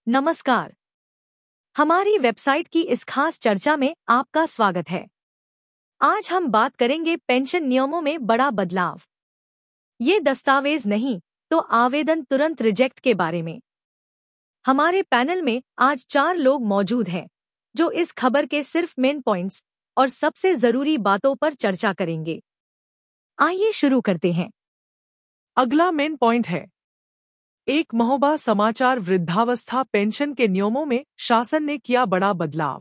नमस्कार। हमारी वेबसाइट की इस खास चर्चा में आपका स्वागत है। आज हम बात करेंगे पेंशन नियमों में बड़ा बदलाव। ये दस्तावेज नहीं तो आवेदन तुरंत रिजेक्ट के बारे में। हमारे पैनल में आज 4 लोग मौजूद हैं जो इस खबर के सिर्फ मेन पॉइंट्स और सबसे जरूरी बातों पर चर्चा करेंगे। आइए शुरू करते हैं। अगला मेन पॉइंट है एक महोबा समाचार। वृद्धावस्था पेंशन के नियमों में शासन ने किया बड़ा बदलाव।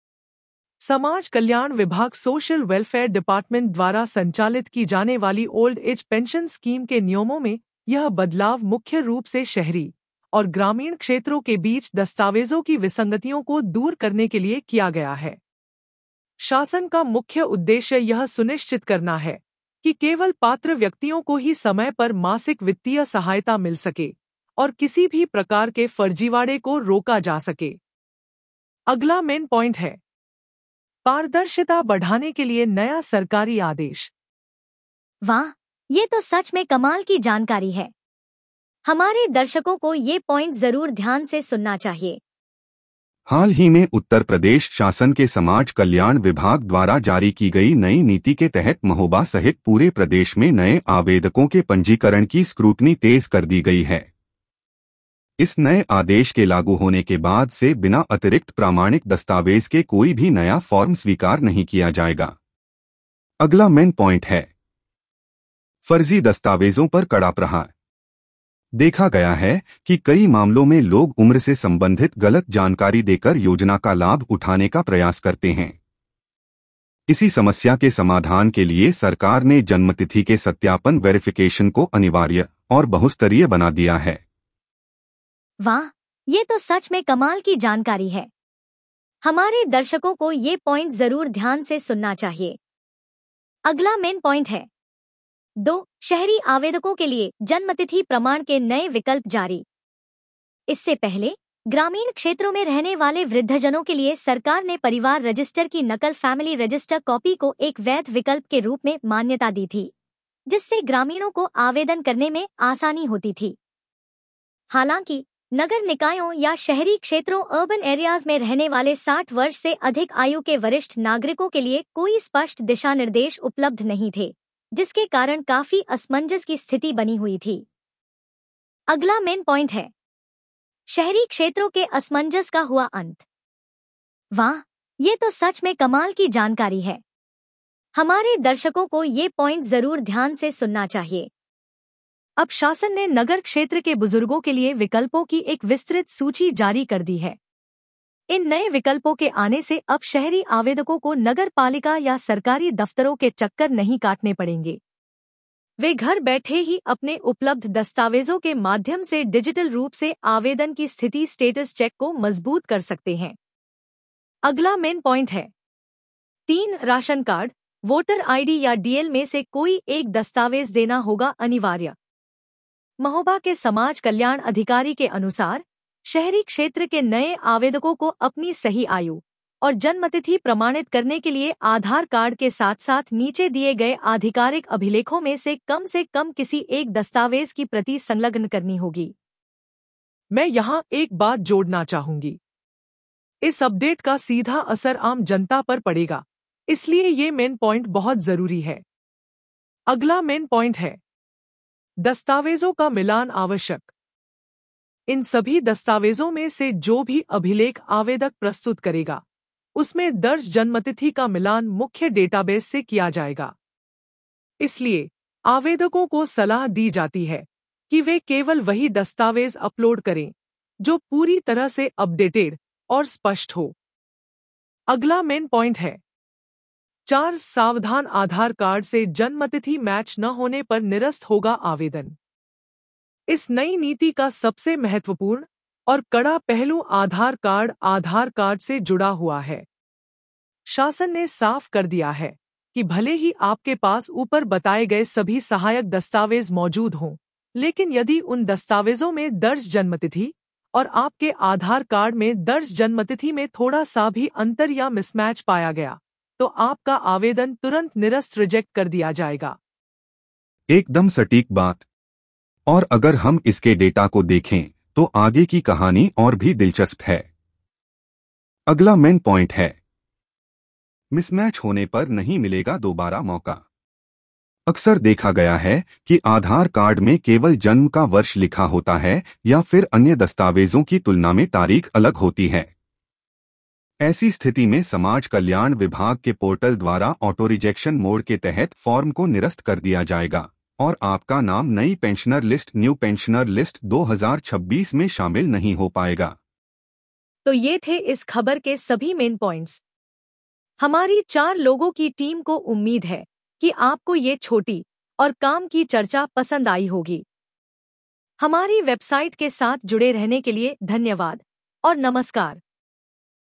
समाज कल्याण विभाग सोशल वेलफेयर डिपार्टमेंट द्वारा संचालित की जाने वाली ओल्ड एज पेंशन स्कीम के नियमों में यह बदलाव मुख्य रूप से शहरी और ग्रामीण क्षेत्रों के बीच दस्तावेजों की विसंगतियों को दूर करने के लिए किया गया है। शासन का मुख्य उद्देश्य यह सुनिश्चित करना है कि केवल पात्र व्यक्तियों को ही समय पर मासिक वित्तीय सहायता मिल सके और किसी भी प्रकार के फर्जीवाड़े को रोका जा सके। अगला मेन पॉइंट है पारदर्शिता बढ़ाने के लिए नया सरकारी आदेश। वाह, ये तो सच में कमाल की जानकारी है। हमारे दर्शकों को ये पॉइंट जरूर ध्यान से सुनना चाहिए। हाल ही में उत्तर प्रदेश शासन के समाज कल्याण विभाग द्वारा जारी की गई नई नीति के तहत महोबा सहित पूरे प्रदेश में नए आवेदकों के पंजीकरण की स्क्रूटनी तेज कर दी गई है। इस नए आदेश के लागू होने के बाद से बिना अतिरिक्त प्रामाणिक दस्तावेज के कोई भी नया फॉर्म स्वीकार नहीं किया जाएगा। अगला मेन पॉइंट है फर्जी दस्तावेजों पर कड़ा प्रहार। देखा गया है कि कई मामलों में लोग उम्र से संबंधित गलत जानकारी देकर योजना का लाभ उठाने का प्रयास करते हैं। इसी समस्या के समाधान के लिए सरकार ने जन्मतिथि के सत्यापन वेरिफिकेशन को अनिवार्य और बहुस्तरीय बना दिया है। वाह, ये तो सच में कमाल की जानकारी है। हमारे दर्शकों को ये पॉइंट जरूर ध्यान से सुनना चाहिए। अगला मेन पॉइंट है 2 शहरी आवेदकों के लिए जन्मतिथि प्रमाण के नए विकल्प जारी। इससे पहले ग्रामीण क्षेत्रों में रहने वाले वृद्धजनों के लिए सरकार ने परिवार रजिस्टर की नकल फैमिली रजिस्टर कॉपी को एक वैध विकल्प के रूप में मान्यता दी थी, जिससे ग्रामीणों को आवेदन करने में आसानी होती थी। हालांकि नगर निकायों या शहरी क्षेत्रों अर्बन एरियाज में रहने वाले 60 वर्ष से अधिक आयु के वरिष्ठ नागरिकों के लिए कोई स्पष्ट दिशा निर्देश उपलब्ध नहीं थे, जिसके कारण काफी असमंजस की स्थिति बनी हुई थी। अगला मेन पॉइंट है शहरी क्षेत्रों के असमंजस का हुआ अंत। वाह, ये तो सच में कमाल की जानकारी है। हमारे दर्शकों को ये पॉइंट जरूर ध्यान से सुनना चाहिए। अब शासन ने नगर क्षेत्र के बुजुर्गों के लिए विकल्पों की एक विस्तृत सूची जारी कर दी है। इन नए विकल्पों के आने से अब शहरी आवेदकों को नगर पालिका या सरकारी दफ्तरों के चक्कर नहीं काटने पड़ेंगे। वे घर बैठे ही अपने उपलब्ध दस्तावेजों के माध्यम से डिजिटल रूप से आवेदन की स्थिति स्टेटस चेक को मजबूत कर सकते हैं। अगला मेन पॉइंट है 3 राशन कार्ड, वोटर आईडी या डीएल में से कोई एक दस्तावेज देना होगा अनिवार्य। महोबा के समाज कल्याण अधिकारी के अनुसार शहरी क्षेत्र के नए आवेदकों को अपनी सही आयु और जन्मतिथि प्रमाणित करने के लिए आधार कार्ड के साथ साथ नीचे दिए गए आधिकारिक अभिलेखों में से कम किसी एक दस्तावेज की प्रति संलग्न करनी होगी। मैं यहाँ एक बात जोड़ना चाहूंगी। इस अपडेट का सीधा असर आम जनता पर पड़ेगा, इसलिए ये मेन पॉइंट बहुत जरूरी है। अगला मेन पॉइंट है दस्तावेजों का मिलान आवश्यक। इन सभी दस्तावेजों में से जो भी अभिलेख आवेदक प्रस्तुत करेगा, उसमें दर्ज जन्मतिथि का मिलान मुख्य डेटाबेस से किया जाएगा। इसलिए आवेदकों को सलाह दी जाती है कि वे केवल वही दस्तावेज अपलोड करें जो पूरी तरह से अपडेटेड और स्पष्ट हो। अगला मेन पॉइंट है 4 सावधान। आधार कार्ड से जन्मतिथि मैच न होने पर निरस्त होगा आवेदन। इस नई नीति का सबसे महत्वपूर्ण और कड़ा पहलू आधार कार्ड से जुड़ा हुआ है। शासन ने साफ कर दिया है कि भले ही आपके पास ऊपर बताए गए सभी सहायक दस्तावेज मौजूद हों, लेकिन यदि उन दस्तावेजों में दर्ज जन्मतिथि और आपके आधार कार्ड में दर्ज जन्मतिथि में थोड़ा सा भी अंतर या मिसमैच पाया गया, तो आपका आवेदन तुरंत निरस्त रिजेक्ट कर दिया जाएगा। एकदम सटीक बात। और अगर हम इसके डेटा को देखें तो आगे की कहानी और भी दिलचस्प है। अगला मेन पॉइंट है, मिसमैच होने पर नहीं मिलेगा दोबारा मौका। अक्सर देखा गया है कि आधार कार्ड में केवल जन्म का वर्ष लिखा होता है या फिर अन्य दस्तावेजों की तुलना में तारीख अलग होती है। ऐसी स्थिति में समाज कल्याण विभाग के पोर्टल द्वारा ऑटो रिजेक्शन मोड के तहत फॉर्म को निरस्त कर दिया जाएगा और आपका नाम नई pensioner list new pensioner list 2026 में शामिल नहीं हो पाएगा। तो ये थे इस खबर के सभी मेन पॉइंट्स। हमारी 4 लोगों की टीम को उम्मीद है कि आपको ये छोटी और काम की चर्चा पसंद आई होगी। हमारी वेबसाइट के साथ जुड़े रहने के लिए धन्यवाद और नमस्कार।